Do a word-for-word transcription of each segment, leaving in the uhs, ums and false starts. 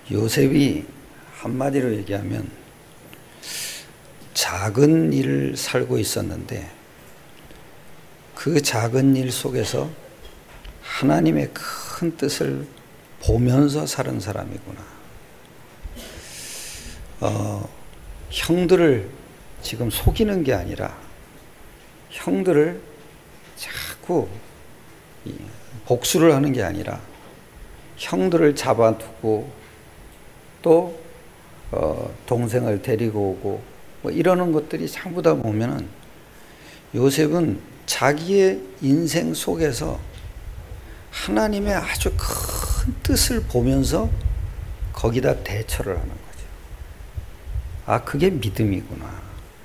요셉이 한마디로 얘기하면 작은 일을 살고 있었는데 그 작은 일 속에서 하나님의 큰 뜻을 보면서 사는 사람이구나. 어, 형들을 지금 속이는 게 아니라 형들을 자꾸 복수를 하는 게 아니라 형들을 잡아두고 또 어, 동생을 데리고 오고 뭐 이러는 것들이 전부 다 보면은 요셉은 자기의 인생 속에서 하나님의 아주 큰 뜻을 보면서 거기다 대처를 하는 거죠. 아, 그게 믿음이구나.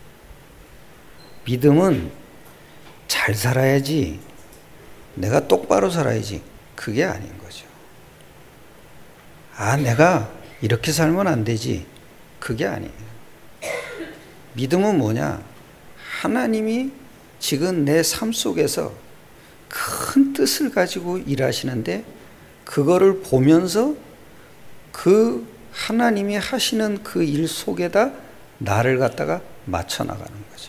믿음은 잘 살아야지, 내가 똑바로 살아야지, 그게 아닌 거죠. 아, 내가 이렇게 살면 안 되지, 그게 아니에요. 믿음은 뭐냐? 하나님이 지금 내 삶 속에서 큰 뜻을 가지고 일하시는데 그거를 보면서 그 하나님이 하시는 그 일 속에다 나를 갖다가 맞춰 나가는 거죠.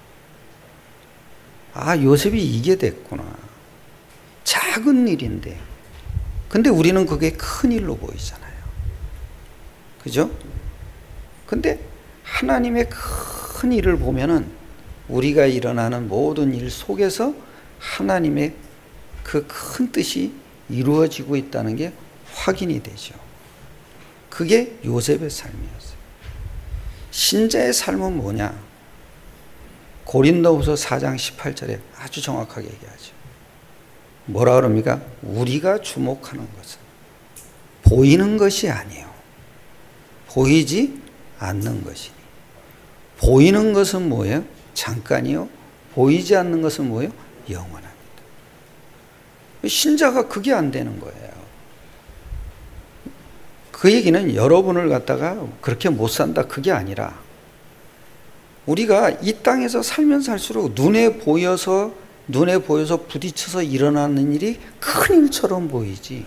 아, 요셉이 이게 됐구나. 작은 일인데 근데 우리는 그게 큰 일로 보이잖아요. 그죠? 근데 하나님의 큰 일을 보면은 우리가 일어나는 모든 일 속에서 하나님의 그 큰 뜻이 이루어지고 있다는 게 확인이 되죠. 그게 요셉의 삶이었어요. 신자의 삶은 뭐냐? 고린도후서 사 장 십팔 절에 아주 정확하게 얘기하죠. 뭐라 그럽니까? 우리가 주목하는 것은 보이는 것이 아니에요. 보이지 않는 것이니. 보이는 것은 뭐예요? 잠깐이요. 보이지 않는 것은 뭐예요? 영원합니다. 신자가 그게 안 되는 거예요. 그 얘기는 여러분을 갖다가 그렇게 못 산다, 그게 아니라 우리가 이 땅에서 살면 살수록 눈에 보여서 눈에 보여서 부딪혀서 일어나는 일이 큰 일처럼 보이지,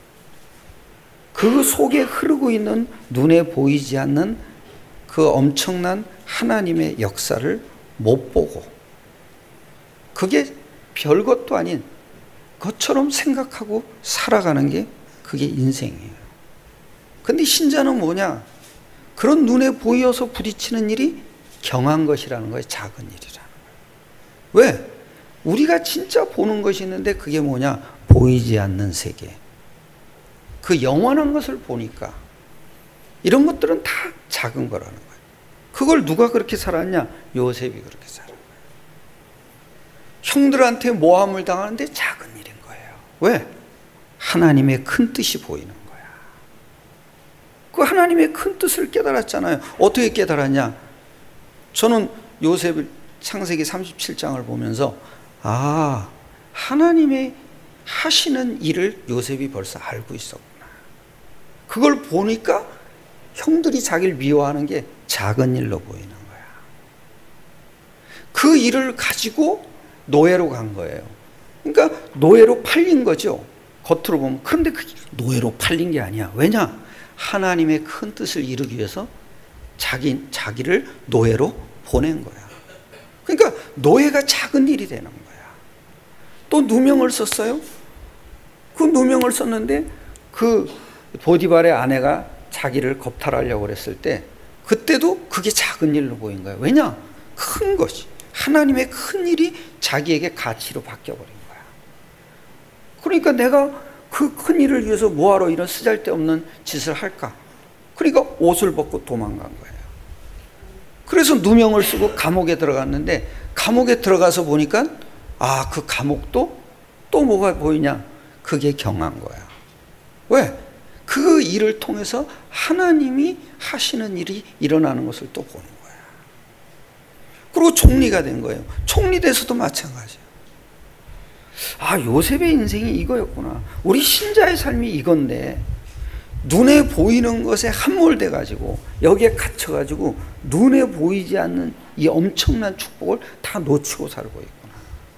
그 속에 흐르고 있는 눈에 보이지 않는 그 엄청난 하나님의 역사를 못 보고 그게 별것도 아닌 것처럼 생각하고 살아가는 게 그게 인생이에요. 근데 신자는 뭐냐? 그런 눈에 보여서 부딪히는 일이 경한 것이라는 거예요. 작은 일이라는 거예요. 왜? 우리가 진짜 보는 것이 있는데 그게 뭐냐? 보이지 않는 세계. 그 영원한 것을 보니까 이런 것들은 다 작은 거라는 거예요. 그걸 누가 그렇게 살았냐? 요셉이 그렇게 살은 거예요. 형들한테 모함을 당하는데 작은 일인 거예요. 왜? 하나님의 큰 뜻이 보이는 거야. 그 하나님의 큰 뜻을 깨달았잖아요. 어떻게 깨달았냐? 저는 요셉 창세기 삼십칠 장을 보면서 아, 하나님의 하시는 일을 요셉이 벌써 알고 있었구나. 그걸 보니까 형들이 자기를 미워하는 게 작은 일로 보이는 거야. 그 일을 가지고 노예로 간 거예요. 그러니까 노예로 팔린 거죠. 겉으로 보면. 그런데 그게 노예로 팔린 게 아니야. 왜냐? 하나님의 큰 뜻을 이루기 위해서 자기, 자기를 노예로 보낸 거야. 그러니까 노예가 작은 일이 되는 거야. 또 누명을 썼어요. 그 누명을 썼는데 그 보디발의 아내가 자기를 겁탈하려고 그랬을 때 그때도 그게 작은 일로 보인 거야. 왜냐? 큰 것이, 하나님의 큰 일이 자기에게 가치로 바뀌어버린 거야. 그러니까 내가 그 큰 일을 위해서 뭐하러 이런 쓰잘데없는 짓을 할까? 그러니까 옷을 벗고 도망간 거예요. 그래서 누명을 쓰고 감옥에 들어갔는데 감옥에 들어가서 보니까 아, 그 감옥도 또 뭐가 보이냐? 그게 경한 거야. 왜? 그 일을 통해서 하나님이 하시는 일이 일어나는 것을 또 보는 거야. 그리고 총리가 된 거예요. 총리 돼서도 마찬가지예요. 아, 요셉의 인생이 이거였구나. 우리 신자의 삶이 이건데 눈에 보이는 것에 함몰돼 가지고 여기에 갇혀 가지고 눈에 보이지 않는 이 엄청난 축복을 다 놓치고 살고 있구나.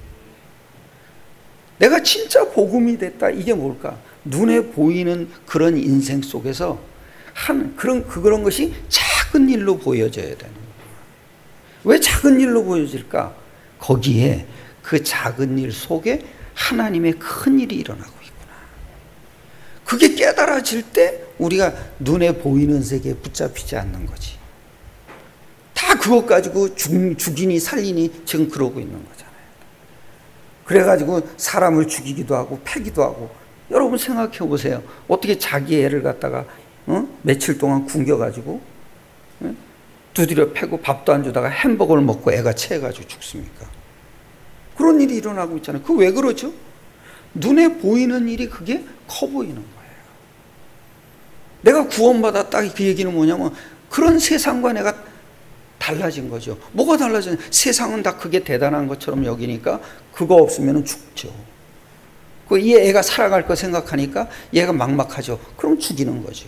내가 진짜 복음이 됐다. 이게 뭘까? 눈에 보이는 그런 인생 속에서 한 그런 그런 것이 작은 일로 보여져야 되는 거예요. 왜 작은 일로 보여질까? 거기에 그 작은 일 속에 하나님의 큰 일이 일어나고 있구나. 그게 깨달아질 때 우리가 눈에 보이는 세계에 붙잡히지 않는 거지. 다 그것 가지고 죽, 죽이니 살리니 지금 그러고 있는 거잖아요. 그래가지고 사람을 죽이기도 하고 패기도 하고. 여러분 생각해 보세요. 어떻게 자기 애를 갖다가 어? 며칠 동안 굶겨가지고 어? 두드려 패고 밥도 안 주다가 햄버거를 먹고 애가 체해가지고 죽습니까? 그런 일이 일어나고 있잖아요. 그 왜 그러죠? 눈에 보이는 일이 그게 커 보이는 거예요. 내가 구원받았다 그 얘기는 뭐냐면 그런 세상과 내가 달라진 거죠. 뭐가 달라졌냐? 세상은 다 그게 대단한 것처럼 여기니까 그거 없으면 죽죠. 그 이 애가 살아갈 거 생각하니까 얘가 막막하죠. 그럼 죽이는 거죠.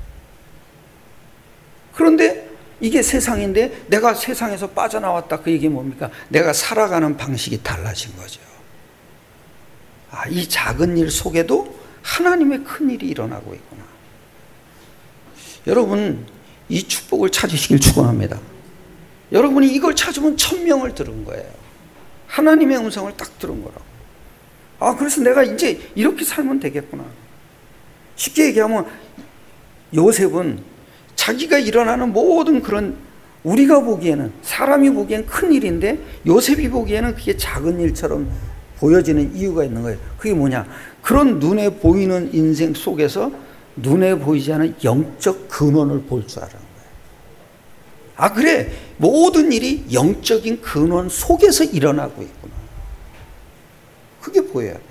그런데 이게 세상인데 내가 세상에서 빠져나왔다 그 얘기 뭡니까? 내가 살아가는 방식이 달라진 거죠. 아, 이 작은 일 속에도 하나님의 큰 일이 일어나고 있구나. 여러분 이 축복을 찾으시길 축원합니다. 여러분이 이걸 찾으면 천명을 들은 거예요. 하나님의 음성을 딱 들은 거라고. 아, 그래서 내가 이제 이렇게 살면 되겠구나. 쉽게 얘기하면 요셉은 자기가 일어나는 모든 그런 우리가 보기에는 사람이 보기엔 큰 일인데 요셉이 보기에는 그게 작은 일처럼 보여지는 이유가 있는 거예요. 그게 뭐냐? 그런 눈에 보이는 인생 속에서 눈에 보이지 않은 영적 근원을 볼 줄 알아요. 아, 그래. 모든 일이 영적인 근원 속에서 일어나고 있구나. 그게 보여야 됩니다.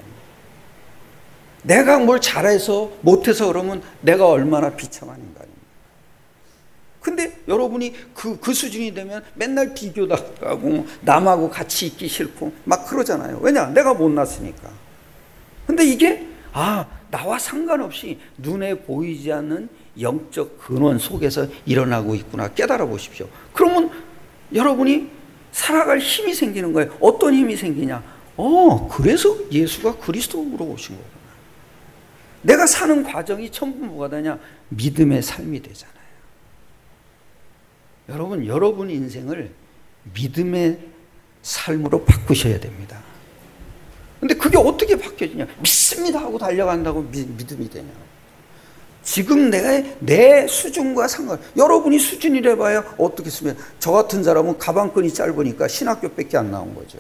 내가 뭘 잘해서 못해서 그러면 내가 얼마나 비참한 인간입니다. 근데 여러분이 그, 그 수준이 되면 맨날 비교도 하고 남하고 같이 있기 싫고 막 그러잖아요. 왜냐? 내가 못났으니까. 근데 이게 아, 나와 상관없이 눈에 보이지 않는 영적 근원 속에서 일어나고 있구나 깨달아 보십시오. 그러면 여러분이 살아갈 힘이 생기는 거예요. 어떤 힘이 생기냐? 어, 그래서 예수가 그리스도로 오신 거구나. 내가 사는 과정이 전부 뭐가 되냐? 믿음의 삶이 되잖아요. 여러분, 여러분 인생을 믿음의 삶으로 바꾸셔야 됩니다. 근데 그게 어떻게 바뀌어지냐? 믿습니다 하고 달려간다고 미, 믿음이 되냐? 지금 내가 내 수준과 상관, 여러분이 수준이래 봐야 어떻게 쓰면 저 같은 사람은 가방끈이 짧으니까 신학교밖에 안 나온 거죠.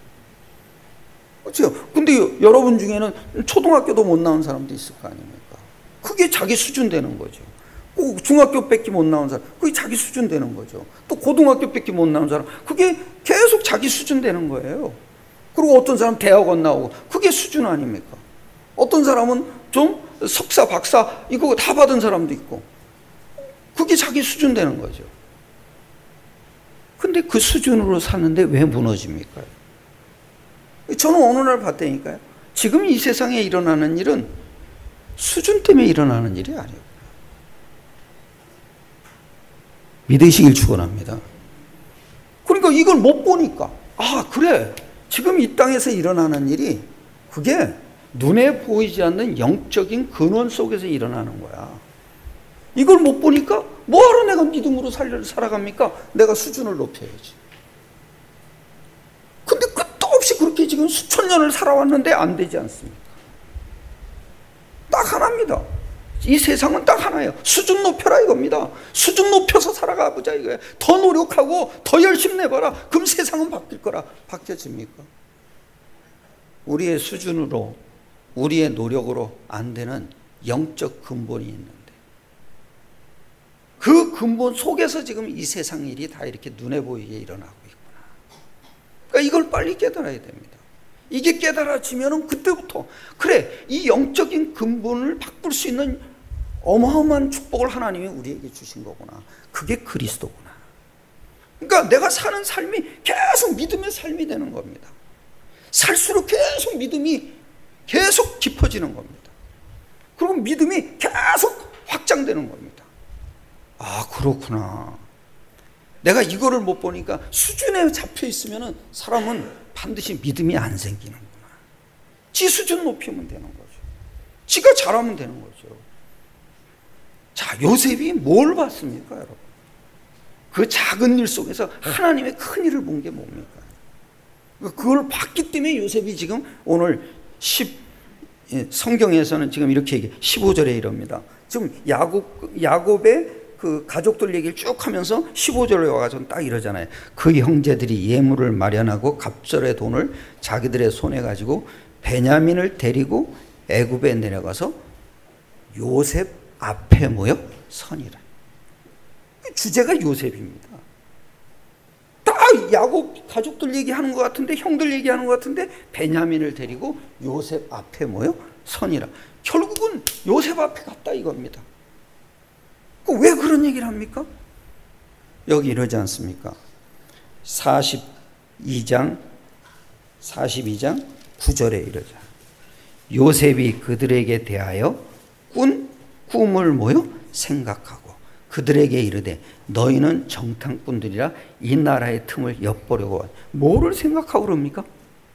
그렇죠? 근데 여러분 중에는 초등학교도 못 나온 사람도 있을 거 아닙니까? 그게 자기 수준 되는 거죠. 꼭 중학교밖에 못 나온 사람, 그게 자기 수준 되는 거죠. 또 고등학교밖에 못 나온 사람, 그게 계속 자기 수준 되는 거예요. 그리고 어떤 사람 대학원 나오고, 그게 수준 아닙니까? 어떤 사람은 좀 석사, 박사, 이거 다 받은 사람도 있고, 그게 자기 수준 되는 거죠. 근데 그 수준으로 사는데 왜 무너집니까? 저는 어느 날 봤다니까요. 지금 이 세상에 일어나는 일은 수준 때문에 일어나는 일이 아니에요. 믿으시길 축원합니다. 그러니까 이걸 못 보니까 아, 그래. 지금 이 땅에서 일어나는 일이 그게 눈에 보이지 않는 영적인 근원 속에서 일어나는 거야. 이걸 못 보니까 뭐하러 내가 믿음으로 살아갑니까? 내가 수준을 높여야지. 근데 끝도 없이 그렇게 지금 수천 년을 살아왔는데 안 되지 않습니까? 딱 하나입니다. 이 세상은 딱 하나예요. 수준 높여라 이겁니다. 수준 높여서 살아가 보자 이거예요. 더 노력하고 더 열심히 내봐라. 그럼 세상은 바뀔 거라. 바뀌어집니까? 우리의 수준으로 우리의 노력으로 안 되는 영적 근본이 있는데 그 근본 속에서 지금 이 세상 일이 다 이렇게 눈에 보이게 일어나고 있구나. 그러니까 이걸 빨리 깨달아야 됩니다. 이게 깨달아지면은 그때부터 그래, 이 영적인 근본을 바꿀 수 있는 어마어마한 축복을 하나님이 우리에게 주신 거구나. 그게 그리스도구나. 그러니까 내가 사는 삶이 계속 믿음의 삶이 되는 겁니다. 살수록 계속 믿음이 계속 깊어지는 겁니다. 그리고 믿음이 계속 확장되는 겁니다. 아, 그렇구나. 내가 이거를 못 보니까 수준에 잡혀 있으면은 사람은 반드시 믿음이 안 생기는구나. 지 수준 높이면 되는 거죠. 지가 잘하면 되는 거죠. 자, 요셉이 뭘 봤습니까, 여러분? 그 작은 일 속에서 하나님의 큰 일을 본 게 뭡니까? 그걸 봤기 때문에 요셉이 지금 오늘 십 성경에서는 지금 이렇게 얘기해. 십오 절에 이럽니다. 지금 야곱, 야곱의 그 가족들 얘기를 쭉 하면서 십오 절에 와가지고 딱 이러잖아요. 그 형제들이 예물을 마련하고 갑절의 돈을 자기들의 손에 가지고 베냐민을 데리고 애굽에 내려가서 요셉 앞에 모여 서니라. 주제가 요셉입니다. 딱 야곱 가족들 얘기하는 것 같은데, 형들 얘기하는 것 같은데, 베냐민을 데리고 요셉 앞에 모여 서니라. 결국은 요셉 앞에 갔다 이겁니다. 왜 그런 얘기를 합니까? 여기 이러지 않습니까? 사십이 장 사십이 장 구 절에 이러자. 요셉이 그들에게 대하여 꾼 꿈을 모여 생각하고 그들에게 이르되 너희는 정탐꾼들이라 이 나라의 틈을 엿보려고 왔. 뭐를 생각하고 그럽니까?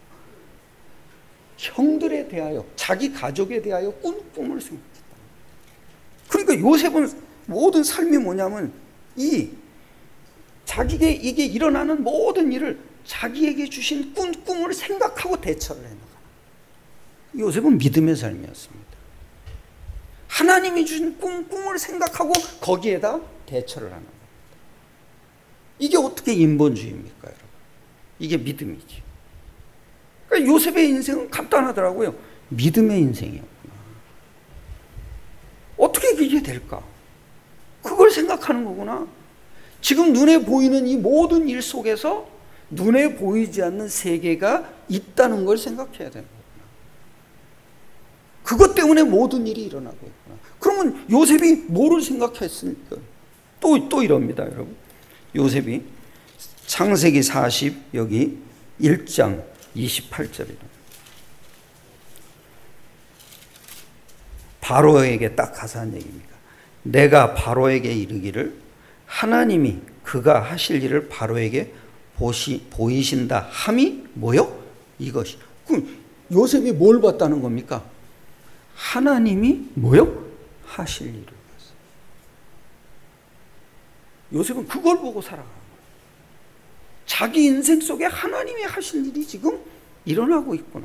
형들에 대하여, 자기 가족에 대하여 꾼 꿈을 생각했다. 그러니까 요셉은 모든 삶이 뭐냐면 이 자기에게 이게 일어나는 모든 일을 자기에게 주신 꾼 꿈을 생각하고 대처를 해나가는. 요셉은 믿음의 삶이었습니다. 하나님이 주신 꿈, 꿈을 생각하고 거기에다 대처를 하는 겁니다. 이게 어떻게 인본주의입니까, 여러분? 이게 믿음이지. 그러니까 요셉의 인생은 간단하더라고요. 믿음의 인생이었구나. 어떻게 그게 될까? 그걸 생각하는 거구나. 지금 눈에 보이는 이 모든 일 속에서 눈에 보이지 않는 세계가 있다는 걸 생각해야 되는 거구나. 그것 때문에 모든 일이 일어나고 있구나. 그러면 요셉이 뭐를 생각했습니까? 또, 또 이럽니다, 여러분. 요셉이 창세기 사십 여기 일 장 이십팔 절이다. 바로에게 딱 가서 한 얘기입니다. 내가 바로에게 이르기를 하나님이 그가 하실 일을 바로에게 보시, 보이신다 함이 뭐요? 이것이. 그럼 요셉이 뭘 봤다는 겁니까? 하나님이 뭐요? 하실 일을 봤어요. 요셉은 그걸 보고 살아가는 거예요. 자기 인생 속에 하나님이 하실 일이 지금 일어나고 있구나.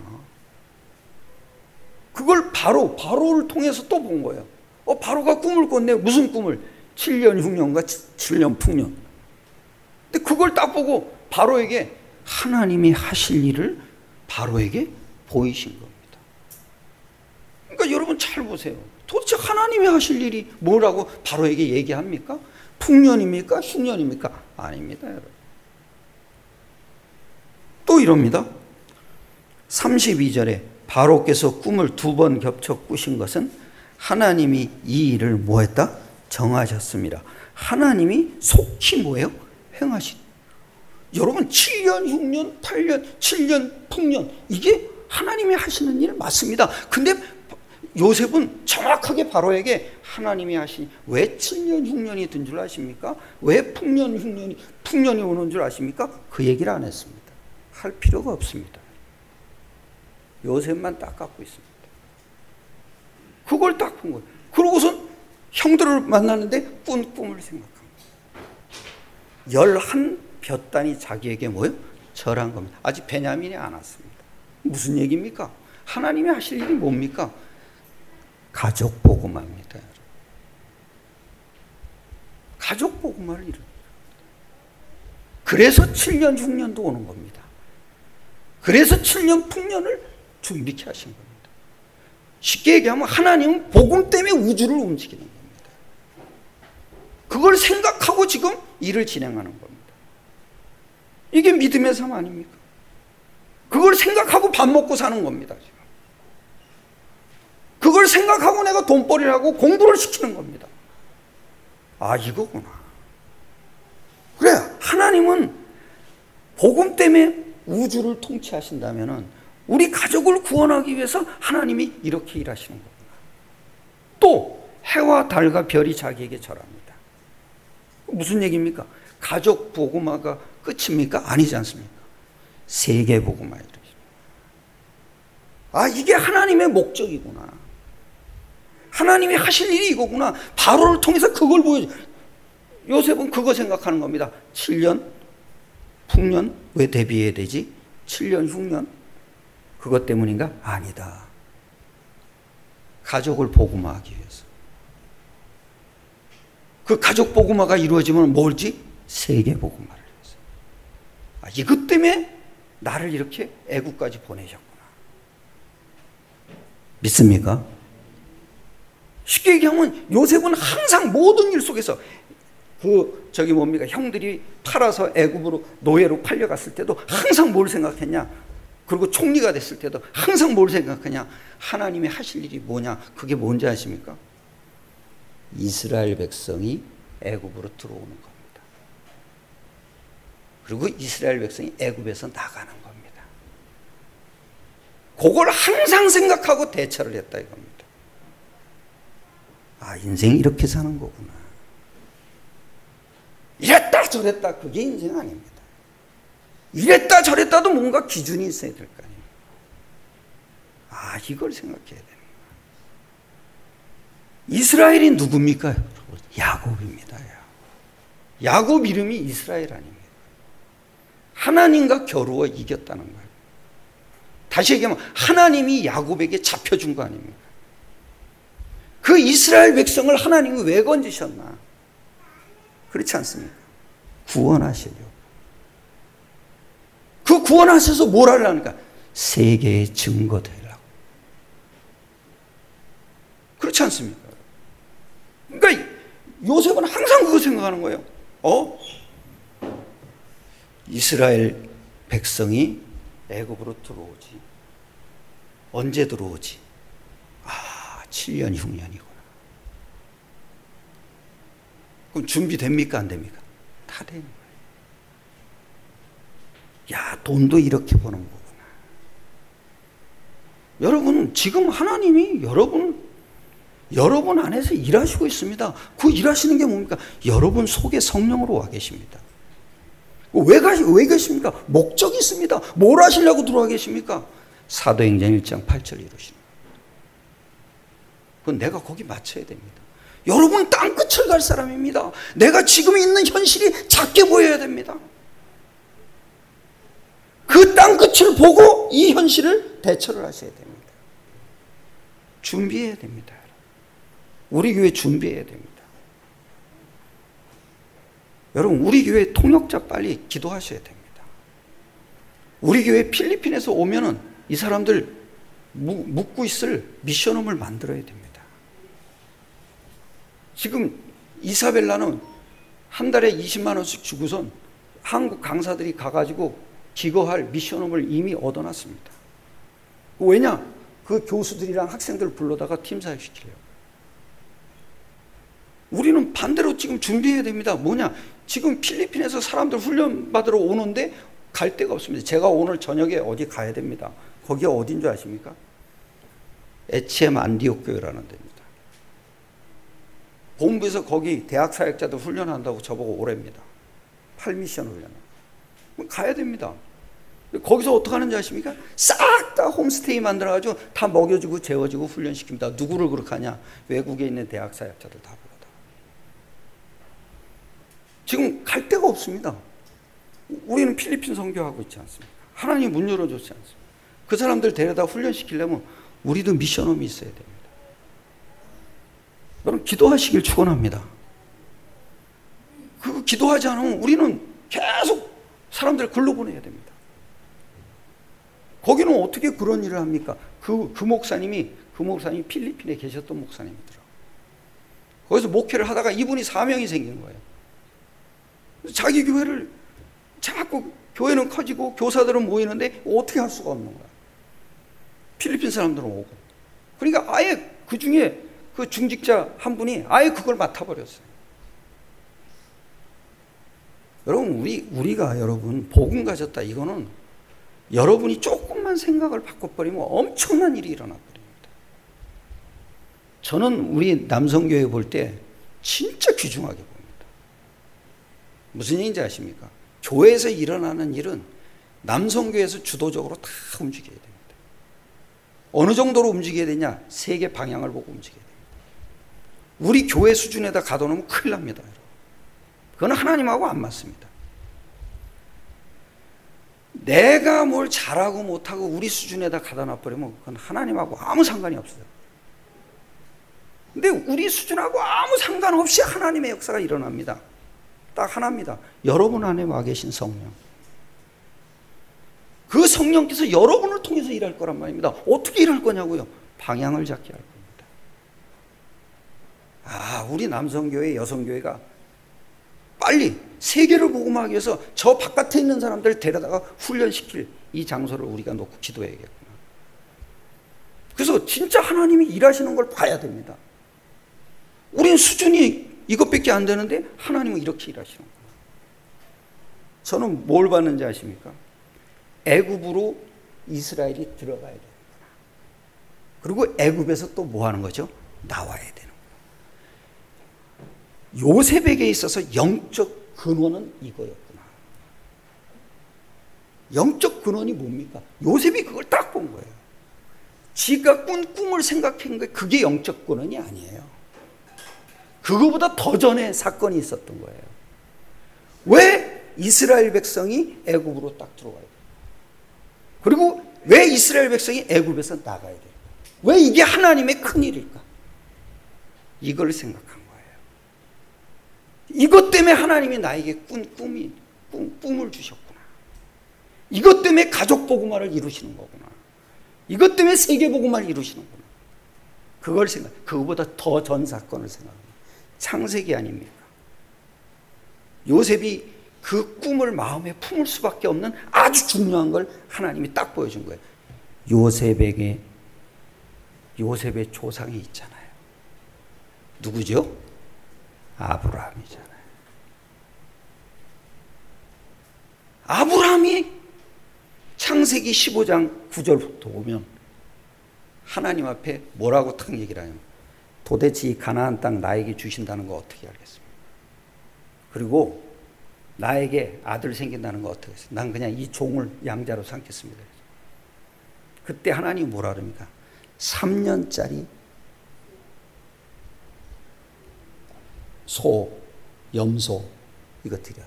그걸 바로, 바로를 통해서 또 본 거예요. 어, 바로가 꿈을 꿨네. 무슨 꿈을? 칠 년 흉년과 칠 년 풍년. 근데 그걸 딱 보고 바로에게 하나님이 하실 일을 바로에게 보이신 겁니다. 그러니까 여러분 잘 보세요. 도대체 하나님이 하실 일이 뭐라고 바로에게 얘기합니까? 풍년입니까? 흉년입니까? 아닙니다, 여러분. 또 이럽니다. 삼십이 절에 바로께서 꿈을 두 번 겹쳐 꾸신 것은 하나님이 이 일을 뭐했다? 정하셨습니다. 하나님이 속히 뭐예요? 행하신. 여러분 칠 년, 육 년, 팔 년, 칠 년, 풍년 이게 하나님이 하시는 일 맞습니다. 근데 요셉은 정확하게 바로에게 하나님이 하신 왜 칠 년, 육 년이 든 줄 아십니까? 왜 풍년, 흉년이 풍년이 오는 줄 아십니까? 그 얘기를 안 했습니다. 할 필요가 없습니다. 요셉만 딱 갖고 있습니다. 그걸 딱 본 거예요. 그러고선 형들을 만나는데 꾼 꿈을 생각합니다. 열한 볕단이 자기에게 뭐예요? 절한 겁니다. 아직 베냐민이 안 왔습니다. 무슨 얘기입니까? 하나님이 하실 일이 뭡니까? 가족 복음화입니다. 가족 복음화를 이루는. 그래서 칠 년, 육 년도 오는 겁니다. 그래서 칠 년 풍년을 좀 이렇게 하신 겁니다. 쉽게 얘기하면 하나님은 복음 때문에 우주를 움직이는 겁니다. 그걸 생각하고 지금 일을 진행하는 겁니다. 이게 믿음의 삶 아닙니까? 그걸 생각하고 밥 먹고 사는 겁니다. 지금. 그걸 생각하고 내가 돈벌이를 하고 공부를 시키는 겁니다. 아, 이거구나. 그래, 하나님은 복음 때문에 우주를 통치하신다면은 우리 가족을 구원하기 위해서 하나님이 이렇게 일하시는 겁니다. 또 해와 달과 별이 자기에게 절합니다. 무슨 얘기입니까? 가족 복음화가 끝입니까? 아니지 않습니까? 세계 복음화 이러시죠. 아, 이게 하나님의 목적이구나. 하나님이 하실 일이 이거구나. 바로를 통해서 그걸 보여줘. 요셉은 그거 생각하는 겁니다. 칠 년 풍년 왜 대비해야 되지? 칠 년 흉년 그것 때문인가? 아니다. 가족을 복음화하기 위해서. 그 가족 복음화가 이루어지면 뭘지? 세계 복음화를 위해서. 아, 이것 때문에 나를 이렇게 애국까지 보내셨구나. 믿습니까? 쉽게 얘기하면 요셉은 항상 모든 일 속에서 그 저기 뭡니까 형들이 팔아서 애굽으로 노예로 팔려갔을 때도 항상 뭘 생각했냐? 그리고 총리가 됐을 때도 항상 뭘 생각하냐? 하나님이 하실 일이 뭐냐? 그게 뭔지 아십니까? 이스라엘 백성이 애굽으로 들어오는 겁니다. 그리고 이스라엘 백성이 애굽에서 나가는 겁니다. 그걸 항상 생각하고 대처를 했다 이겁니다. 아, 인생이 이렇게 사는 거구나. 이랬다 저랬다 그게 인생 아닙니다. 이랬다 저랬다도 뭔가 기준이 있어야 될 거 아니에요. 아, 이걸 생각해야 되는 거예요. 이스라엘이 누굽니까? 야곱입니다. 야곱 이름이 이스라엘 아닙니다. 하나님과 겨루어 이겼다는 거예요. 다시 얘기하면 하나님이 야곱에게 잡혀준 거 아닙니까? 그 이스라엘 백성을 하나님이 왜 건지셨나? 그렇지 않습니까? 구원하시려고. 그 구원하셔서 뭘 하려니까? 세계의 증거 되려고. 그렇지 않습니까? 그러니까 요셉은 항상 그거 생각하는 거예요. 어? 이스라엘 백성이 애굽으로 들어오지. 언제 들어오지? 아, 칠 년 흉년이구나. 그럼 준비됩니까? 안 됩니까? 다 되는 거예요. 야, 돈도 이렇게 버는 거구나. 여러분, 지금 하나님이 여러분, 여러분 안에서 일하시고 있습니다. 그 일하시는 게 뭡니까? 여러분 속에 성령으로 와 계십니다. 왜, 가, 왜 계십니까? 목적이 있습니다. 뭘 하시려고 들어와 계십니까? 사도행전 일 장 팔 절 이루시는 거예요. 그건 내가 거기 맞춰야 됩니다. 여러분 땅끝을 갈 사람입니다. 내가 지금 있는 현실이 작게 보여야 됩니다. 그 땅끝을 보고 이 현실을 대처를 하셔야 됩니다. 준비해야 됩니다. 우리 교회 준비해야 됩니다. 여러분, 우리 교회 통역자 빨리 기도하셔야 됩니다. 우리 교회 필리핀에서 오면은 이 사람들 묵고 있을 미션홈을 만들어야 됩니다. 지금 이사벨라는 한 달에 이십만 원씩 주고선 한국 강사들이 가가지고 기거할 미션홈을 이미 얻어놨습니다. 왜냐? 그 교수들이랑 학생들 불러다가 팀 사역시키려고. 우리는 반대로 지금 준비해야 됩니다. 뭐냐? 지금 필리핀에서 사람들 훈련 받으러 오는데 갈 데가 없습니다. 제가 오늘 저녁에 어디 가야 됩니다. 거기가 어딘 줄 아십니까? 에치엠 안디옥 교회라는 데입니다. 본부에서 거기 대학 사역자들 훈련한다고 저보고 오랍니다. 팔 미션 훈련. 가야 됩니다. 거기서 어떻게 하는지 아십니까? 싹 다 홈스테이 만들어가지고 다 먹여주고 재워주고 훈련시킵니다. 누구를 그렇게 하냐? 외국에 있는 대학 사역자들 다 불러다. 지금 갈 데가 없습니다. 우리는 필리핀 선교하고 있지 않습니까? 하나님 문 열어줬지 않습니까? 그 사람들 데려다 훈련시키려면 우리도 미션홈이 있어야 됩니다. 여러분, 기도하시길 축원합니다. 그 기도하지 않으면 우리는 계속 사람들을 글로 보내야 됩니다. 거기는 어떻게 그런 일을 합니까? 그, 그 목사님이, 그 목사님이 필리핀에 계셨던 목사님이더라고요. 거기서 목회를 하다가 이분이 사명이 생긴 거예요. 자기 교회를 자꾸 교회는 커지고 교사들은 모이는데 어떻게 할 수가 없는 거야. 필리핀 사람들은 오고. 그러니까 아예 그 중에 그 중직자 한 분이 아예 그걸 맡아버렸어요. 여러분, 우리, 우리가 여러분, 복음 가졌다. 이거는 여러분이 조금만 생각을 바꿔버리면 엄청난 일이 일어나 버립니다. 저는 우리 남성교회 볼 때 진짜 귀중하게 봅니다. 무슨 얘기인지 아십니까? 교회에서 일어나는 일은 남성교회에서 주도적으로 다 움직여야 됩니다. 어느 정도로 움직여야 되냐? 세계 방향을 보고 움직여야 됩니다. 우리 교회 수준에다 가둬놓으면 큰일 납니다. 그건 하나님하고 안 맞습니다. 내가 뭘 잘하고 못하고 우리 수준에다 가다 놔버리면 그건 하나님하고 아무 상관이 없어요. 근데 우리 수준하고 아무 상관없이 하나님의 역사가 일어납니다. 딱 하나입니다. 여러분 안에 와 계신 성령. 그 성령께서 여러분을 통해서 일할 거란 말입니다. 어떻게 일할 거냐고요? 방향을 잡게 할 겁니다. 아, 우리 남성교회, 여성교회가 빨리 세계를 복음하기 위해서 저 바깥에 있는 사람들 데려다가 훈련시킬 이 장소를 우리가 놓고 기도해야겠구나. 그래서 진짜 하나님이 일하시는 걸 봐야 됩니다. 우린 수준이 이것밖에 안 되는데 하나님은 이렇게 일하시는구나. 저는 뭘 봤는지 아십니까? 애굽으로 이스라엘이 들어가야 되는구나. 그리고 애굽에서 또 뭐 하는 거죠? 나와야 되는 거예요. 요셉에게 있어서 영적 근원은 이거였구나. 영적 근원이 뭡니까? 요셉이 그걸 딱 본 거예요. 지가 꾼 꿈을 생각한 게 그게 영적 근원이 아니에요. 그거보다 더 전에 사건이 있었던 거예요. 왜 이스라엘 백성이 애굽으로 딱 들어와야 돼요? 그리고 왜 이스라엘 백성이 애굽에서 나가야 돼요? 왜 이게 하나님의 큰일일까? 이걸 생각한 거예요. 이것 때문에 하나님이 나에게 꾼 꿈이 꿈, 꿈을 주셨구나. 이것 때문에 가족 복음화를 이루시는 거구나. 이것 때문에 세계 복음화를 이루시는구나. 그걸 생각. 그거보다 더 전 사건을 생각합니다. 창세기 아닙니까? 요셉이 그 꿈을 마음에 품을 수밖에 없는 아주 중요한 걸 하나님이 딱 보여준 거예요. 요셉에게 요셉의 조상이 있잖아요. 누구죠? 아브라함이잖아요. 아브라함이 창세기 십오 장 구 절부터 보면 하나님 앞에 뭐라고 탁 얘기를 하냐면 도대체 이 가나안 땅 나에게 주신다는 거 어떻게 알겠습니까? 그리고 나에게 아들 생긴다는 거 어떻게 했어요? 난 그냥 이 종을 양자로 삼겠습니다. 그때 하나님이 뭐라 그럽니까? 삼 년짜리 소, 염소 이거 드려라.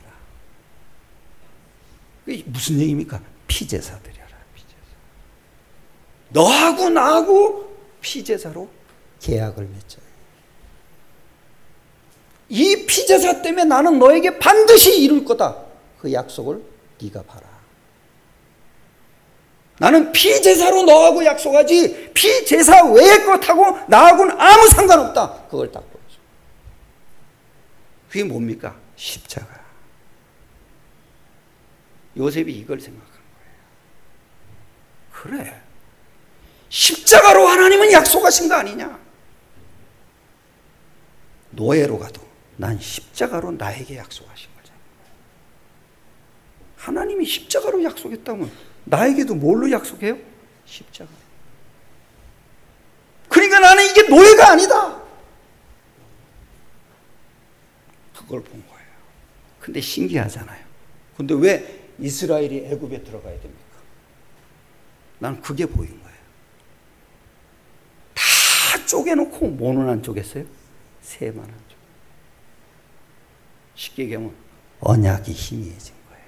이게 무슨 얘기입니까? 피제사 드려라. 피제사. 너하고 나하고 피제사로 계약을 맺어요. 이 피제사 때문에 나는 너에게 반드시 이룰 거다. 그 약속을 네가 봐라. 나는 피제사로 너하고 약속하지 피제사 외의 것하고 나하고는 아무 상관없다. 그걸 딱 보여줘. 그게 뭡니까? 십자가. 요셉이 이걸 생각한 거예요. 그래. 십자가로 하나님은 약속하신 거 아니냐? 노예로 가도 난 십자가로 나에게 약속하신 거잖아. 하나님이 십자가로 약속했다면 나에게도 뭘로 약속해요? 십자가. 그러니까 나는 이게 노예가 아니다. 그걸 본 거예요. 근데 신기하잖아요. 근데 왜 이스라엘이 애굽에 들어가야 됩니까? 난 그게 보인 거예요. 다 쪼개놓고 뭐는 안 쪼갰어요? 새만 안 쪼개. 쉽게 얘기하면 언약이 희미해진 거예요.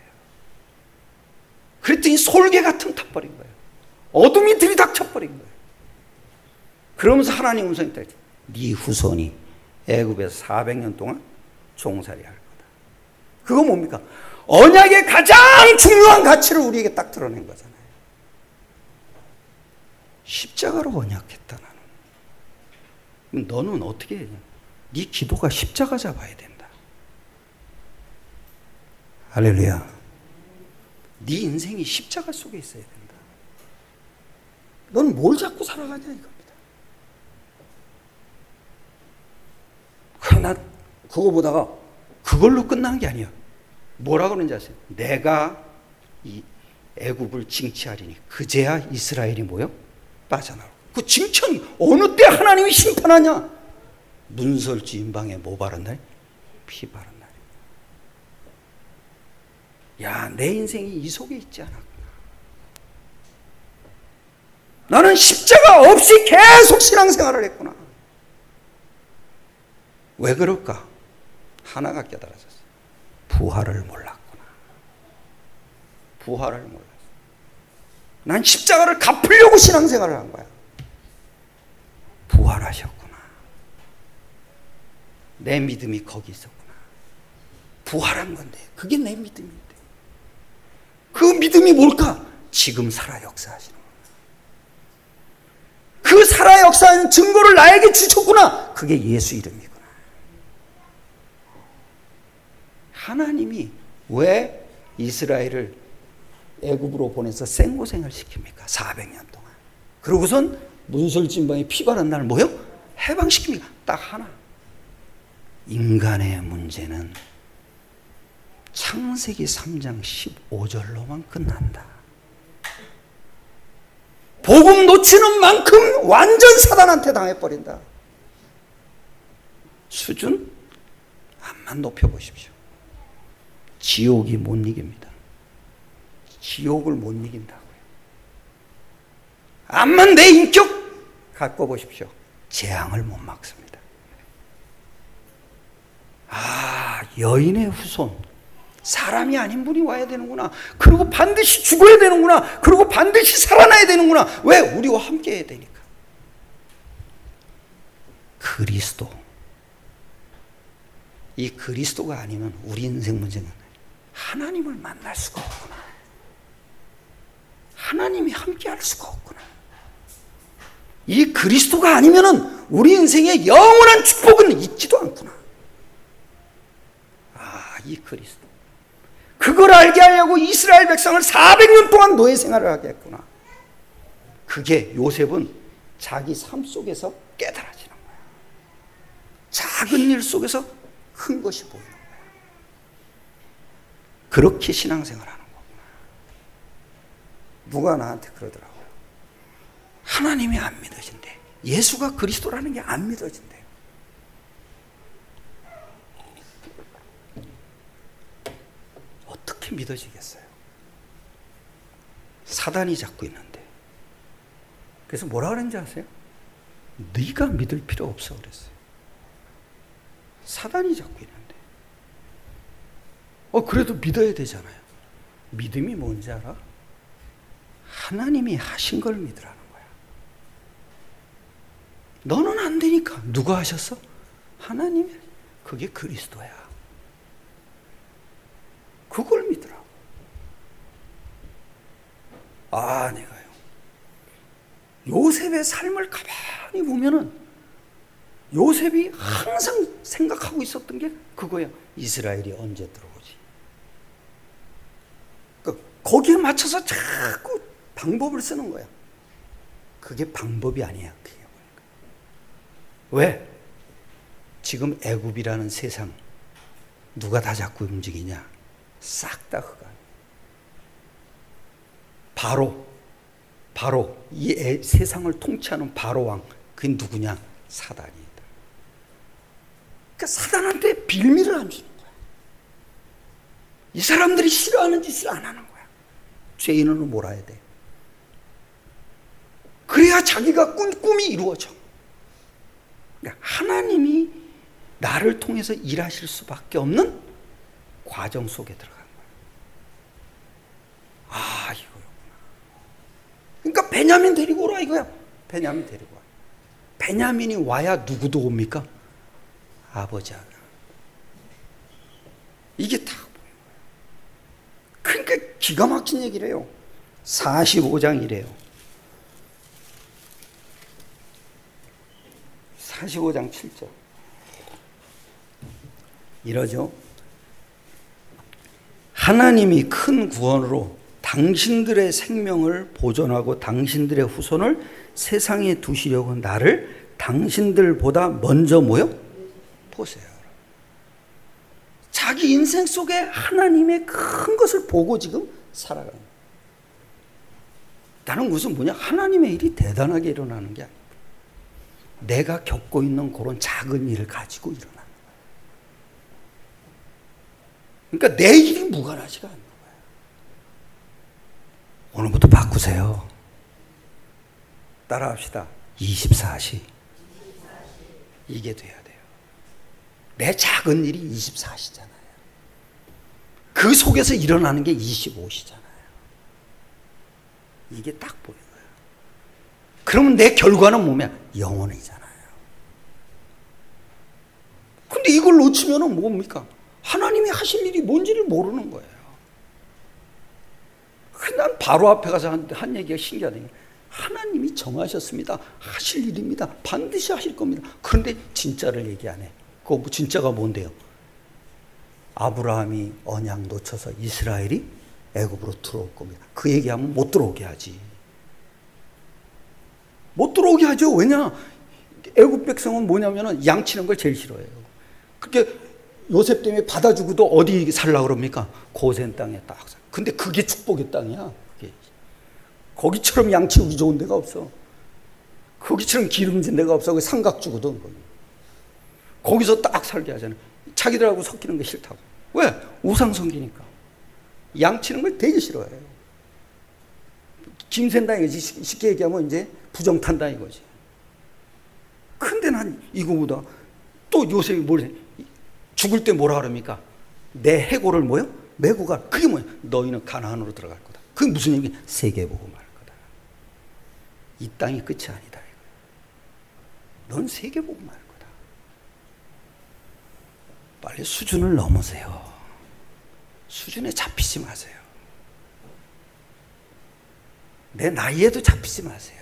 그랬더니 솔개가 틈타버린 거예요. 어둠이 들이닥쳐버린 거예요. 그러면서 하나님 음성이 딱 네 후손이 애굽에서 사백 년 동안 종살이 할 거다. 그거 뭡니까? 언약의 가장 중요한 가치를 우리에게 딱 드러낸 거잖아요. 십자가로 언약했다 나는. 너는 어떻게 해야 되냐? 네 기도가 십자가 잡아야 된다. 할렐루야. 네 인생이 십자가 속에 있어야 된다. 넌 뭘 잡고 살아가냐 이겁니다. 그러나 그거 보다가 그걸로 끝난 게 아니야. 뭐라 그러는지 아세요? 내가 이 애굽을 징치하리니 그제야 이스라엘이 뭐요? 빠져나오고. 그 징천이 어느 때 하나님이 심판하냐? 문설주 임방에 뭐 바른 날? 피 바른 날. 야, 내 인생이 이 속에 있지 않았구나. 나는 십자가 없이 계속 신앙생활을 했구나. 왜 그럴까? 하나가 깨달아졌어요. 부활을 몰랐구나. 부활을 몰랐어. 난 십자가를 갚으려고 신앙생활을 한 거야. 부활하셨구나. 내 믿음이 거기 있었구나. 부활한 건데 그게 내 믿음인데. 그 믿음이 뭘까? 지금 살아 역사하시는 거야. 그 살아 역사하는 증거를 나에게 주셨구나. 그게 예수 이름이구나. 하나님이 왜 이스라엘을 애굽으로 보내서 생고생을 시킵니까? 사백 년 동안. 그러고선 문설진방에 피 바른 날 뭐요? 해방시킵니까? 딱 하나. 인간의 문제는 창세기 삼 장 십오 절로만 끝난다. 복음 놓치는 만큼 완전 사단한테 당해버린다. 수준 암만 높여보십시오. 지옥이 못 이깁니다. 지옥을 못 이긴다고요. 암만 내 인격 갖고 보십시오. 재앙을 못 막습니다. 아, 여인의 후손. 사람이 아닌 분이 와야 되는구나. 그리고 반드시 죽어야 되는구나. 그리고 반드시 살아나야 되는구나. 왜? 우리와 함께 해야 되니까. 그리스도. 이 그리스도가 아니면 우리 인생 문제는 하나님을 만날 수가 없구나. 하나님이 함께 할 수가 없구나. 이 그리스도가 아니면은 우리 인생에 영원한 축복은 있지도 않구나. 아, 이 그리스도. 그걸 알게 하려고 이스라엘 백성을 사백 년 동안 노예 생활을 하게 했구나. 그게 요셉은 자기 삶 속에서 깨달아지는 거야. 작은 일 속에서 큰 것이 보이는 거야. 그렇게 신앙생활하는 거구나. 누가 나한테 그러더라고요. 하나님이 안 믿어진대. 예수가 그리스도라는 게 안 믿어진대. 어떻게 믿어지겠어요? 사단이 잡고 있는데. 그래서 뭐라 그랬는지 아세요? 네가 믿을 필요 없어 그랬어요. 사단이 잡고 있는데. 어, 그래도 믿어야 되잖아요. 믿음이 뭔지 알아? 하나님이 하신 걸 믿으라는 거야. 너는 안 되니까. 누가 하셨어? 하나님이. 그게 그리스도야. 그걸 믿으라고. 아, 내가요. 요셉의 삶을 가만히 보면은 요셉이 항상 생각하고 있었던 게 그거야. 이스라엘이 언제 들어오지? 그러니까 거기에 맞춰서 자꾸 방법을 쓰는 거야. 그게 방법이 아니야. 그게 보니까. 왜? 지금 애굽이라는 세상 누가 다 잡고 움직이냐? 싹 다 흑암. 바로, 바로 이 애, 세상을 통치하는 바로 왕. 그게 누구냐? 사단이다. 그러니까 사단한테 빌미를 안 주는 거야. 이 사람들이 싫어하는 짓을 안 하는 거야. 죄인은 몰아야 돼. 그래야 자기가 꾼 꿈이 이루어져. 그러니까 하나님이 나를 통해서 일하실 수밖에 없는 과정 속에 들어간 거야. 아, 이거였구나. 그러니까 베냐민 데리고 오라 이거야. 베냐민 데리고 와. 베냐민이 와야 누구도 옵니까? 아버지가. 이게 다 보이는 거야. 그러니까 기가 막힌 얘기를 해요. 사십오 장이래요. 사십오 장 칠 절. 이러죠. 하나님이 큰 구원으로 당신들의 생명을 보존하고 당신들의 후손을 세상에 두시려고 나를 당신들보다 먼저 뭐요? 보세요. 자기 인생 속에 하나님의 큰 것을 보고 지금 살아가는 거예요. 나는 무슨 뭐냐? 하나님의 일이 대단하게 일어나는 게 아니고 내가 겪고 있는 그런 작은 일을 가지고 일어나는 거예요. 그러니까 내 일이 무관하지가 않는 거예요. 오늘부터 바꾸세요. 따라합시다. 이십사 시. 이게 돼야 돼요. 내 작은 일이 이십사 시잖아요. 그 속에서 일어나는 게 이십오 시잖아요. 이게 딱 보이는 거예요. 그러면 내 결과는 뭐냐? 영원이잖아요. 근데 이걸 놓치면 뭡니까? 하나님이 하실 일이 뭔지를 모르는 거예요. 난 바로 앞에 가서 한, 한 얘기가 신기하다. 하나님이 정하셨습니다. 하실 일입니다. 반드시 하실 겁니다. 그런데 진짜를 얘기 안 해. 그 진짜가 뭔데요? 아브라함이 언약 놓쳐서 이스라엘이 애굽으로 들어올 겁니다. 그 얘기하면 못 들어오게 하지. 못 들어오게 하죠. 왜냐? 애굽 백성은 뭐냐면은 양치는 걸 제일 싫어해요. 그렇게 요셉 때문에 받아주고도 어디 살라 그럽니까? 고센 땅에 딱 살. 근데 그게 축복의 땅이야. 그게. 거기처럼 양치우기 좋은 데가 없어. 거기처럼 기름진 데가 없어. 그 삼각 주거든. 거기. 거기서 딱 살게 하잖아. 자기들하고 섞이는 게 싫다고. 왜? 우상 섬기니까. 양치는 걸 되게 싫어해요. 김샌다 이거지. 쉽게 얘기하면 이제 부정탄다 이거지. 근데 난 이거보다 또 요셉이 뭘 해? 죽을 때 뭐라 그럽니까? 내 해골을 뭐요? 메고 가. 그게 뭐야? 너희는 가나안으로 들어갈 거다. 그게 무슨 얘기? 세계복음 할 거다. 이 땅이 끝이 아니다. 넌 세계복음 할 거다. 빨리 수준을 넘으세요. 수준에 잡히지 마세요. 내 나이에도 잡히지 마세요.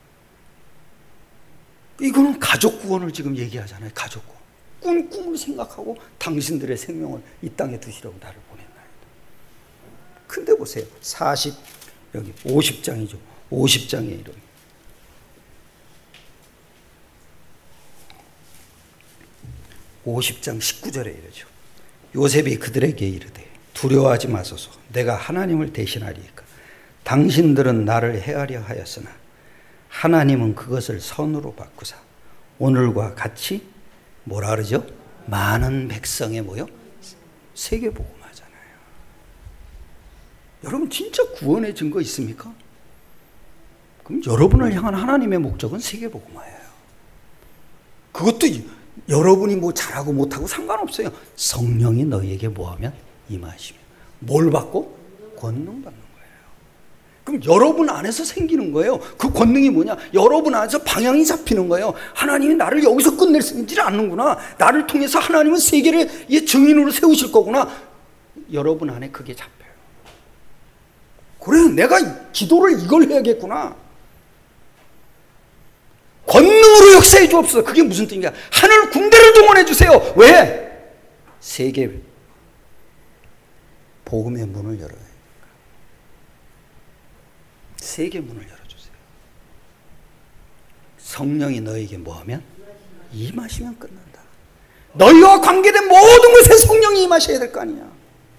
이거는 가족 구원을 지금 얘기하잖아요. 가족 구원. 꿈, 꿈을 생각하고 당신들의 생명을 이 땅에 두시라고 나를 보냈나이다. 근데 보세요. 사십, 여기 오십 장이죠. 오십 장에 이런. 오십 장 십구 절에 이러죠. 요셉이 그들에게 이르되 두려워하지 마소서. 내가 하나님을 대신하리이까. 당신들은 나를 해하려 하였으나 하나님은 그것을 선으로 바꾸사 오늘과 같이 뭐라 그러죠? 많은 백성의 뭐요? 세계복음하잖아요. 여러분 진짜 구원의 증거 있습니까? 그럼 여러분을 향한 하나님의 목적은 세계복음화예요. 그것도 여러분이 뭐 잘하고 못하고 상관없어요. 성령이 너희에게 뭐하면 임하시면 뭘 받고? 권능 받는 거예요. 그럼 여러분 안에서 생기는 거예요. 그 권능이 뭐냐? 여러분 안에서 방향이 잡히는 거예요. 하나님이 나를 여기서 끝낼 수 있지를 않는구나. 나를 통해서 하나님은 세계를 이 증인으로 세우실 거구나. 여러분 안에 그게 잡혀요. 그래, 내가 기도를 이걸 해야겠구나. 권능으로 역사해 주옵소서. 그게 무슨 뜻인가? 하늘 군대를 동원해 주세요. 왜? 세계 복음의 문을 열어요. 세계 문을 열어주세요. 성령이 너에게 뭐하면? 임하시면 끝난다. 너희와 관계된 모든 것에 성령이 임하셔야 될 거 아니야.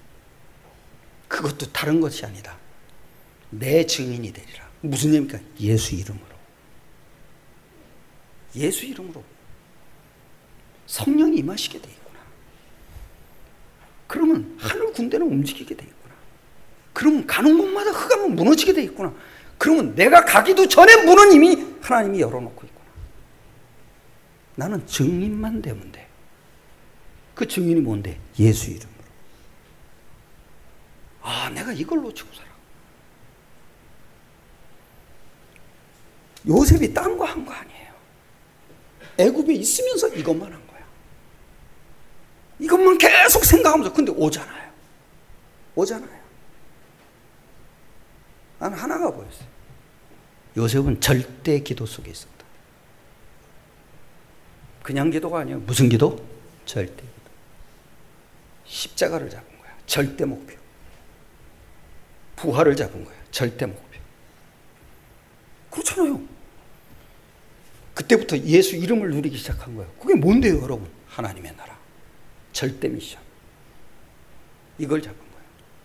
그것도 다른 것이 아니다. 내 증인이 되리라. 무슨 얘기입니까? 예수 이름으로. 예수 이름으로 성령이 임하시게 돼 있구나. 그러면 하늘 군대는 움직이게 돼 있구나. 그러면 가는 곳마다 흑암은 무너지게 돼 있구나. 그러면 내가 가기도 전에 문은 이미 하나님이 열어놓고 있구나. 나는 증인만 되면 돼. 그 증인이 뭔데? 예수 이름으로. 아, 내가 이걸 놓치고 살아. 요셉이 딴 거 한 거 아니에요. 애굽에 있으면서 이것만 한 거야. 이것만 계속 생각하면서. 근데 오잖아요. 오잖아요. 난 하나가 보였어요. 요셉은 절대 기도 속에 있었다. 그냥 기도가 아니에요. 무슨 기도? 절대 기도. 십자가를 잡은 거야. 절대 목표. 부활을 잡은 거야. 절대 목표. 그렇잖아요. 그때부터 예수 이름을 누리기 시작한 거예요. 그게 뭔데요, 여러분? 하나님의 나라. 절대 미션. 이걸 잡은 거예요.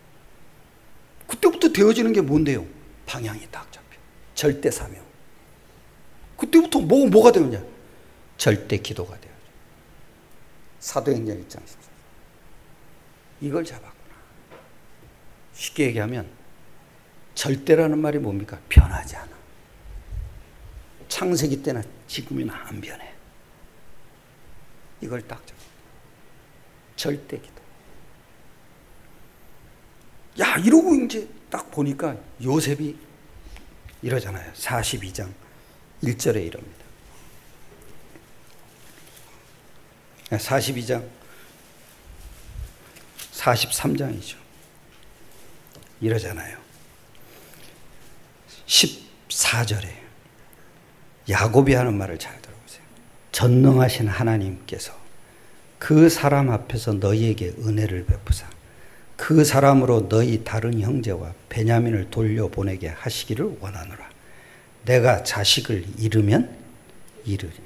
그때부터 되어지는 게 뭔데요? 방향이 딱 잡혀. 절대 사명. 그때부터 뭐, 뭐가 되느냐? 절대 기도가 되어져. 사도행전 일 장 십사 절. 이걸 잡았구나. 쉽게 얘기하면 절대라는 말이 뭡니까? 변하지 않아. 창세기 때나 지금이나 안 변해. 이걸 딱 잡아. 절대 기도. 야, 이러고 이제 딱 보니까 요셉이 이러잖아요. 사십이 장 일 절에 이럽니다. 사십이 장 사십삼 장이죠. 이러잖아요. 십사 절에 야곱이 하는 말을 잘 들어보세요. 전능하신 하나님께서 그 사람 앞에서 너희에게 은혜를 베푸사 그 사람으로 너희 다른 형제와 베냐민을 돌려보내게 하시기를 원하노라. 내가 자식을 잃으면 잃으리라.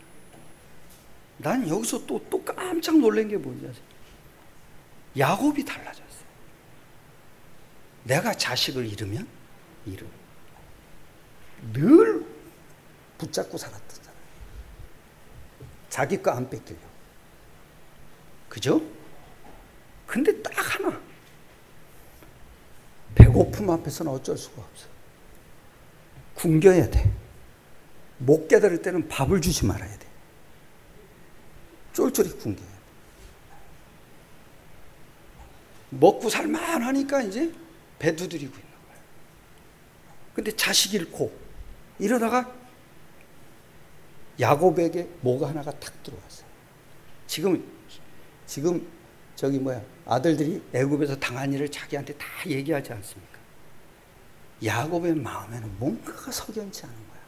난 여기서 또, 또 깜짝 놀란 게 뭔지 아세요? 야곱이 달라졌어요. 내가 자식을 잃으면 잃으리라. 늘 붙잡고 살았던 사람. 자기 거 안 뺏기려고. 그죠? 근데 딱 하나. 배고픔 앞에서는 어쩔 수가 없어. 굶겨야 돼. 못 깨달을 때는 밥을 주지 말아야 돼. 쫄쫄이 굶겨야 돼. 먹고 살만하니까 이제 배 두드리고 있는 거야. 근데 자식 잃고 이러다가 야곱에게 뭐가 하나가 탁 들어왔어요. 지금 지금 저기 뭐야 아들들이 애굽에서 당한 일을 자기한테 다 얘기하지 않습니까? 야곱의 마음에는 뭔가가 석연치 않은 거야.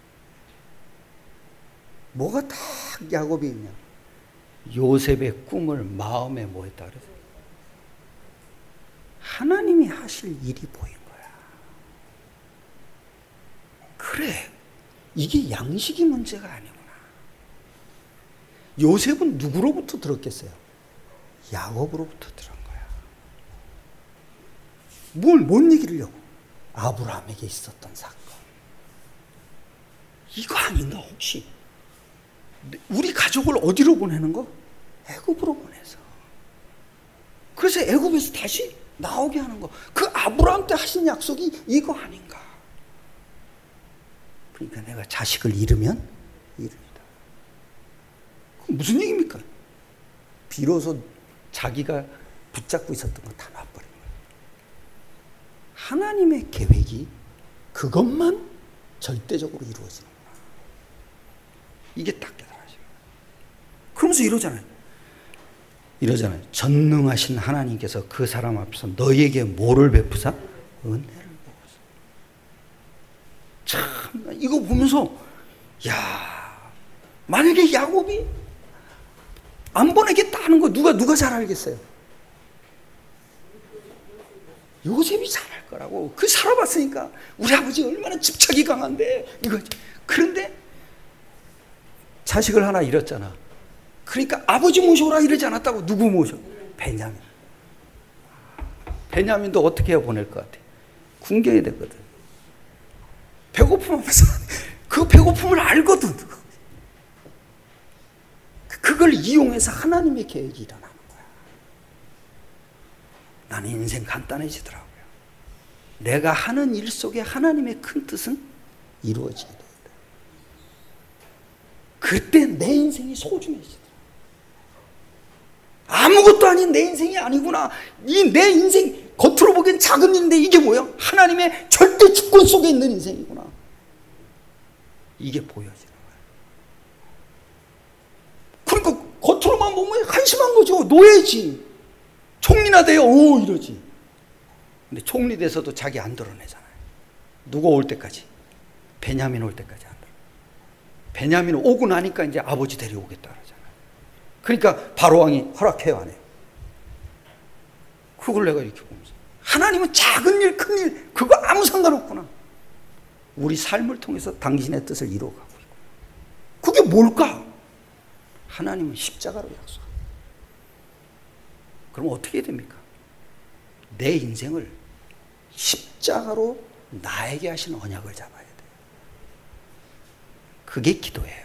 뭐가 딱 야곱이 있냐? 요셉의 꿈을 마음에 뭐 했다 그래서 하나님이 하실 일이 보인 거야. 그래, 이게 양식이 문제가 아니구나. 요셉은 누구로부터 들었겠어요? 야곱으로부터 들은 거야. 뭘, 뭔 얘기를 하고? 아브라함에게 있었던 사건. 이거 아닌가 혹시? 우리 가족을 어디로 보내는 거? 애굽으로 보내서. 그래서 애굽에서 다시 나오게 하는 거. 그 아브라함 때 하신 약속이 이거 아닌가? 그러니까 내가 자식을 잃으면 잃으리라. 무슨 얘기입니까? 비로소 자기가 붙잡고 있었던 거 다 놔버린 거예요. 하나님의 계획이 그것만 절대적으로 이루어지는구나. 이게 딱 깨달아져요. 그러면서 이러잖아요. 이러잖아요. 전능하신 하나님께서 그 사람 앞에서 너희에게 뭐를 베푸사? 은혜를 베푸사. 참, 이거 보면서, 야, 만약에 야곱이 안 보내겠다 하는 거 누가, 누가 잘 알겠어요? 요셉이 잘 알 거라고. 그 살아봤으니까. 우리 아버지 얼마나 집착이 강한데, 이거. 그런데 자식을 하나 잃었잖아. 그러니까 아버지 모셔오라 이러지 않았다고. 누구 모셔? 베냐민. 베냐민도 어떻게 해야 보낼 것 같아? 굶겨야 되거든. 배고픔 앞에서 그 배고픔을 알거든. 그걸 이용해서 하나님의 계획이 일어나는 거야. 나는 인생 간단해지더라고요. 내가 하는 일 속에 하나님의 큰 뜻은 이루어지게 돼요. 그때 내 인생이 소중해지더라. 아무것도 아닌 내 인생이 아니구나. 이 내 인생 겉으로 보기엔 작은 일인데 이게 뭐야? 하나님의 절대 주권 속에 있는 인생이구나. 이게 보여지는 거야. 그러니까 겉으로만 보면 한심한 거죠. 노예지. 총리나 돼요. 오 이러지. 근데 총리 돼서도 자기 안 드러내잖아요. 누가 올 때까지? 베냐민 올 때까지 안 드러내. 베냐민 오고 나니까 이제 아버지 데려오겠다 그러잖아요. 그러니까 바로왕이 허락해요, 안 해요? 그걸 내가 이렇게 보면서 하나님은 작은 일, 큰 일 그거 아무 상관없구나. 우리 삶을 통해서 당신의 뜻을 이루어가고 있고. 그게 뭘까? 하나님은 십자가로 약속합니다. 그럼 어떻게 됩니까? 내 인생을 십자가로 나에게 하신 언약을 잡아야 돼요. 그게 기도예요.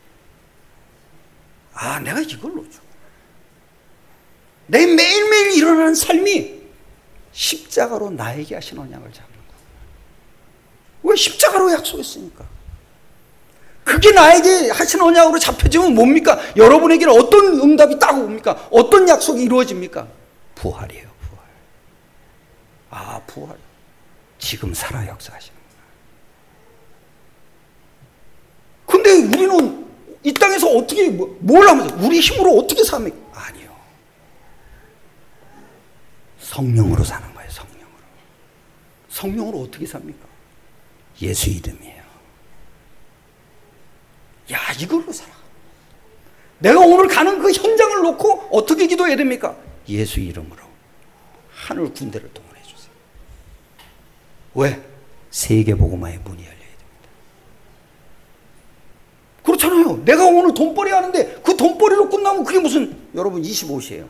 아, 내가 이걸 놓쳐. 내 매일매일 일어나는 삶이 십자가로 나에게 하신 언약을 잡는 거예요. 왜? 십자가로 약속했으니까. 그게 나에게 하신 언약으로 잡혀지면 뭡니까? 여러분에게는 어떤 응답이 딱 옵니까? 어떤 약속이 이루어집니까? 부활이에요, 부활. 아, 부활. 지금 살아 역사하시는구나. 근데 우리는 이 땅에서 어떻게, 뭘 하면서, 우리 힘으로 어떻게 삽니까? 아니요. 성령으로 사는 거예요, 성령으로. 성령으로 어떻게 삽니까? 예수 이름이에요. 야, 이걸로 살아. 내가 오늘 가는 그 현장을 놓고 어떻게 기도해야 됩니까? 예수 이름으로 하늘 군대를 동원해 주세요. 왜? 세계복음화의 문이 열려야 됩니다. 그렇잖아요. 내가 오늘 돈벌이 하는데 그 돈벌이로 끝나면 그게 무슨, 여러분 이십오 시예요.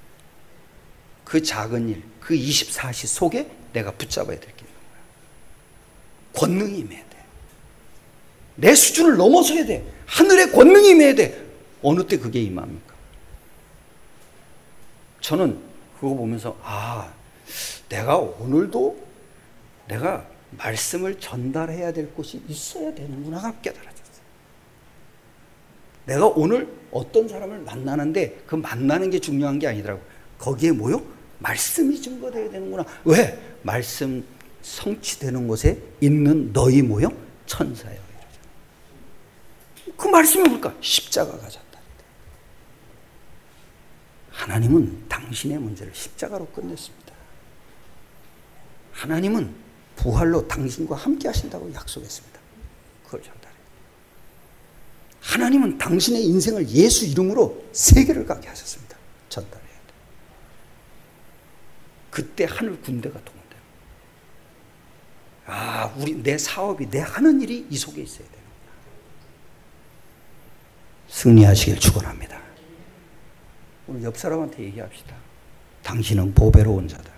그 작은 일, 그 이십사 시 속에 내가 붙잡아야 될 게 있는 거야. 권능이 임해야 돼. 내 수준을 넘어서야 돼. 하늘의 권능이 임해야 돼. 어느 때 그게 임합니까? 저는 그거 보면서 아, 내가 오늘도 내가 말씀을 전달해야 될 곳이 있어야 되는구나가 깨달아졌어요. 내가 오늘 어떤 사람을 만나는데 그 만나는 게 중요한 게 아니더라고. 거기에 뭐요? 말씀이 증거되어야 되는구나. 왜? 말씀 성취되는 곳에 있는 너희 뭐요? 천사요. 그 말씀이 뭘까? 십자가가 졌다. 하나님은 당신의 문제를 십자가로 끝냈습니다. 하나님은 부활로 당신과 함께 하신다고 약속했습니다. 그걸 전달해요. 하나님은 당신의 인생을 예수 이름으로 세계를 가게 하셨습니다. 전달해야 돼요. 그때 하늘 군대가 동원돼요. 아, 우리 내 사업이, 내 하는 일이 이 속에 있어야 돼요. 승리하시길 축원합니다. 오늘 옆 사람한테 얘기합시다. 당신은 보배로운 자다.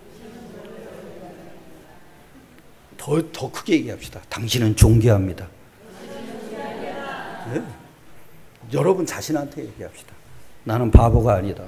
더, 더 크게 얘기합시다. 당신은 존귀합니다. 네. 여러분 자신한테 얘기합시다. 나는 바보가 아니다.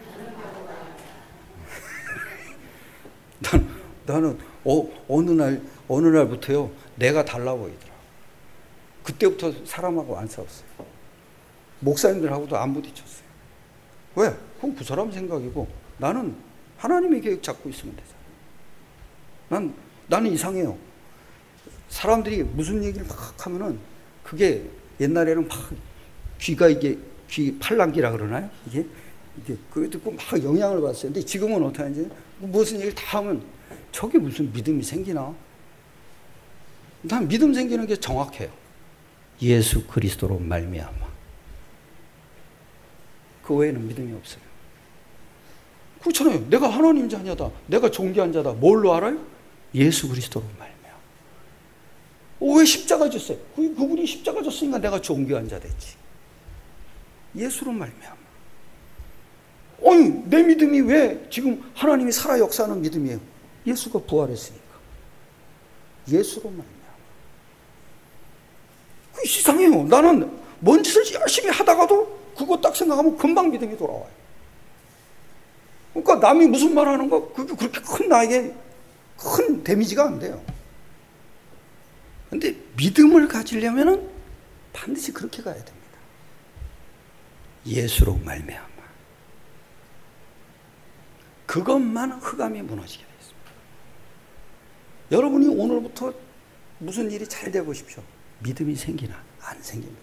난, 나는 어, 어느 날, 어느 날부터요, 내가 달라 보이더라. 그때부터 사람하고 안 싸웠어요. 목사님들하고도 안 부딪혔어요. 왜? 그건 그 사람 생각이고 나는 하나님의 계획 잡고 있으면 되잖아. 난, 나는 이상해요. 사람들이 무슨 얘기를 막 하면은 그게 옛날에는 막 귀가 이게 귀 팔랑귀라 그러나요? 이게 이게 그거 듣고 막 영향을 받았어요. 근데 지금은 어떻게 하는지 무슨 얘기를 다 하면 저게 무슨 믿음이 생기나? 난 믿음 생기는 게 정확해요. 예수 그리스도로 말미암아. 그 외에는 믿음이 없어요. 그렇잖아요. 내가 하나님 자녀다. 내가 존귀한 자다. 뭘로 알아요? 예수 그리스도로 말미암아. 어, 왜 십자가 졌어요? 그, 그분이 십자가 졌으니까 내가 존귀한 자 됐지. 예수로 말미암아. 아니, 내 믿음이 왜 지금 하나님이 살아 역사하는 믿음이에요? 예수가 부활했으니까. 예수로 말미암아. 그 이상해요. 나는 뭔 짓을 열심히 하다가도 그거 딱 생각하면 금방 믿음이 돌아와요. 그러니까 남이 무슨 말 하는 거, 그게 그렇게 큰 나에게 큰 데미지가 안 돼요. 근데 믿음을 가지려면은 반드시 그렇게 가야 됩니다. 예수로 말미암아. 그것만 흑암이 무너지게 되어 있습니다. 여러분이 오늘부터 무슨 일이 잘 되고 싶죠? 믿음이 생기나? 안 생깁니다.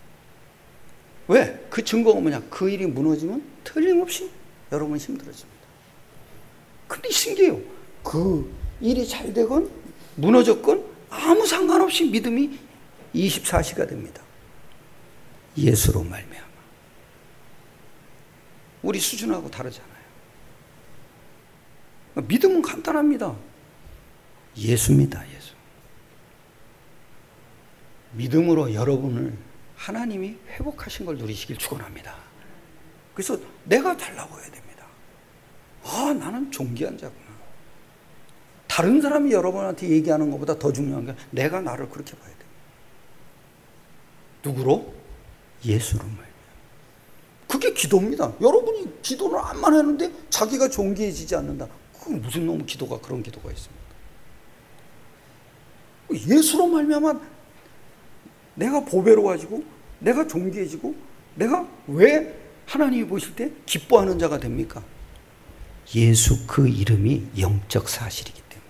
왜? 그 증거가 뭐냐? 그 일이 무너지면 틀림없이 여러분 힘들어집니다. 근데 신기해요. 그 일이 잘 되건 무너졌건 아무 상관없이 믿음이 이십사 시가 됩니다. 예수로 말미암아. 우리 수준하고 다르잖아요. 믿음은 간단합니다. 예수입니다. 예수. 믿음으로 여러분을 하나님이 회복하신 걸 누리시길 축원합니다. 그래서 내가 달라고 해야 됩니다. 아, 나는 존귀한 자구나. 다른 사람이 여러분한테 얘기하는 것보다 더 중요한 게 내가 나를 그렇게 봐야 돼요. 누구로? 예수로 말이에요. 그게 기도입니다. 여러분이 기도를 안만 하는데 자기가 존귀해지지 않는다. 그게 무슨 놈의 기도가 그런 기도가 있습니까? 예수로 말미암아 내가 보배로워지고 내가 존귀해지고 내가 왜 하나님이 보실 때 기뻐하는 자가 됩니까? 예수 그 이름이 영적 사실이기 때문에.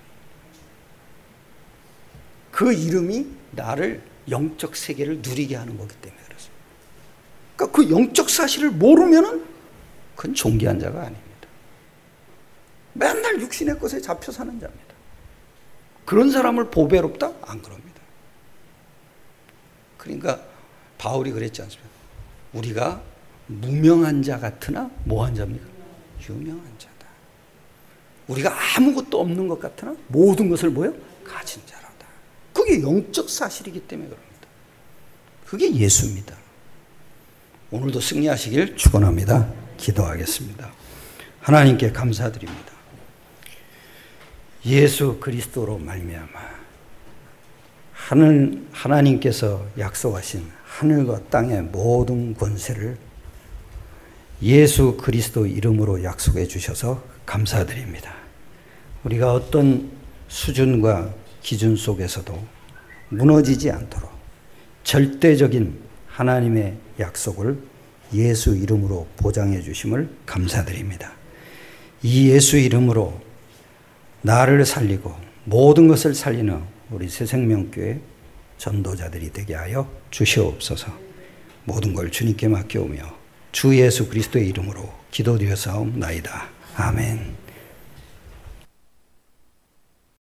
그 이름이 나를 영적 세계를 누리게 하는 거기 때문에 그렇습니다. 그러니까 그 영적 사실을 모르면은 그건 존귀한 자가 아닙니다. 맨날 육신의 것에 잡혀 사는 자입니다. 그런 사람을 보배롭다? 안 그럽니다. 그러니까 바울이 그랬지 않습니까? 우리가 무명한 자 같으나 뭐한 자입니까? 유명한 자다. 우리가 아무것도 없는 것 같으나 모든 것을 뭐요? 가진 자라다. 그게 영적 사실이기 때문에 그럽니다. 그게 예수입니다. 오늘도 승리하시길 축원합니다. 기도하겠습니다. 하나님께 감사드립니다. 예수 그리스도로 말미암아 하늘 하나님께서 약속하신 하늘과 땅의 모든 권세를 예수 그리스도 이름으로 약속해 주셔서 감사드립니다. 우리가 어떤 수준과 기준 속에서도 무너지지 않도록 절대적인 하나님의 약속을 예수 이름으로 보장해 주심을 감사드립니다. 이 예수 이름으로 나를 살리고 모든 것을 살리는 우리 새생명교회 전도자들이 되게 하여 주시옵소서. 모든 걸 주님께 맡겨오며 주 예수 그리스도의 이름으로 기도드려 사옵나이다. 아멘.